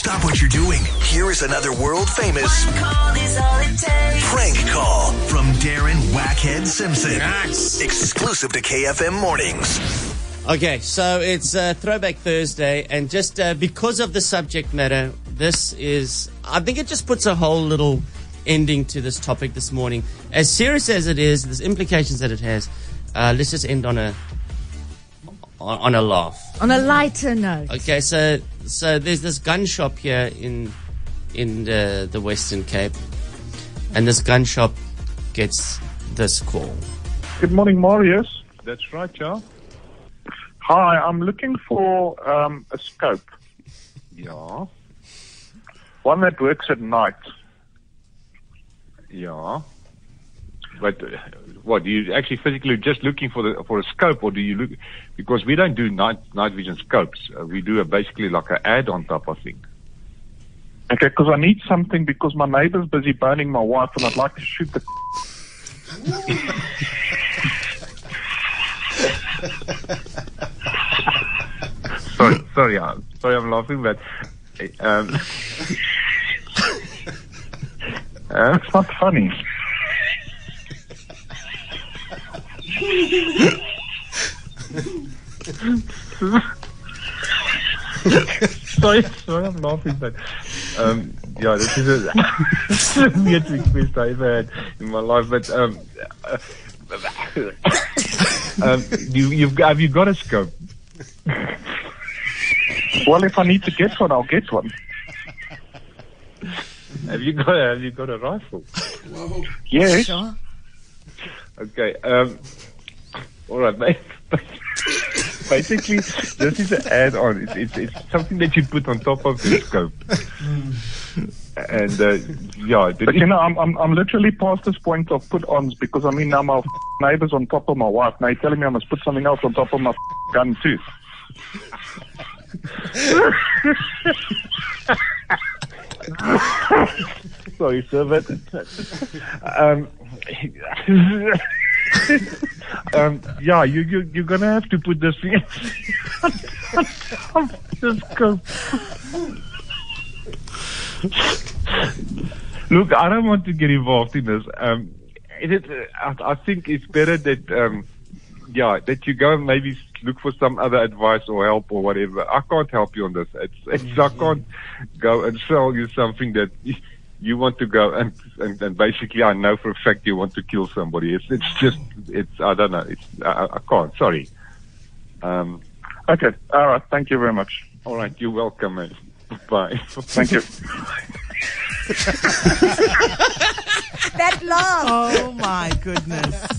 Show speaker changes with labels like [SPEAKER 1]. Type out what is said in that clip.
[SPEAKER 1] Stop what you're doing. Here is another world-famous prank call from Darren Wackhead Simpson.
[SPEAKER 2] Yes.
[SPEAKER 1] Exclusive to KFM Mornings.
[SPEAKER 2] Okay, so it's Throwback Thursday, and just because of the subject matter, I think it just puts a whole little ending to this topic this morning. As serious as it is, there's implications that it has. Let's just end on a laugh.
[SPEAKER 3] On a lighter note.
[SPEAKER 2] Okay, so there's this gun shop here in the Western Cape, and this gun shop gets this call.
[SPEAKER 4] Good morning, Marius. That's right, yeah. Hi, I'm looking for a scope.
[SPEAKER 5] Ja,
[SPEAKER 4] One that works at night.
[SPEAKER 5] ja. But what, do you actually physically just looking for a scope, or do you look, because we don't do night vision scopes. We do basically like an ad on top, I think.
[SPEAKER 4] Okay, because I need something because my neighbor's busy burning my wife and I'd like to shoot the...
[SPEAKER 5] Sorry, I'm laughing, but
[SPEAKER 4] It's not funny.
[SPEAKER 5] sorry, I'm laughing, but yeah, this is a weird request I ever had in my life. But have you got a scope?
[SPEAKER 4] Well, if I need to get one, I'll get one.
[SPEAKER 5] Have you got a rifle?
[SPEAKER 4] Yes.
[SPEAKER 3] Sure.
[SPEAKER 5] Okay. All right, mate. Basically, this is an add-on. It's something that you put on top of the scope. And yeah,
[SPEAKER 4] But you know, I'm literally past this point of put-ons because I mean now my neighbor's on top of my wife. Now he's telling me I must put something else on top of my gun too.
[SPEAKER 5] Sorry, sir, but yeah, you're gonna have to put this thing on the scope. Look, I don't want to get involved in this. I think it's better that that you go and maybe look for some other advice or help or whatever. I can't help you on this. I can't go and sell you something that you want to go and basically I know for a fact you want to kill somebody. It's I don't know. I can't. Sorry.
[SPEAKER 4] Okay. All right. Thank you very much.
[SPEAKER 5] All right. You're welcome, mate. Bye.
[SPEAKER 4] Thank you.
[SPEAKER 3] That laugh.
[SPEAKER 6] Oh my goodness.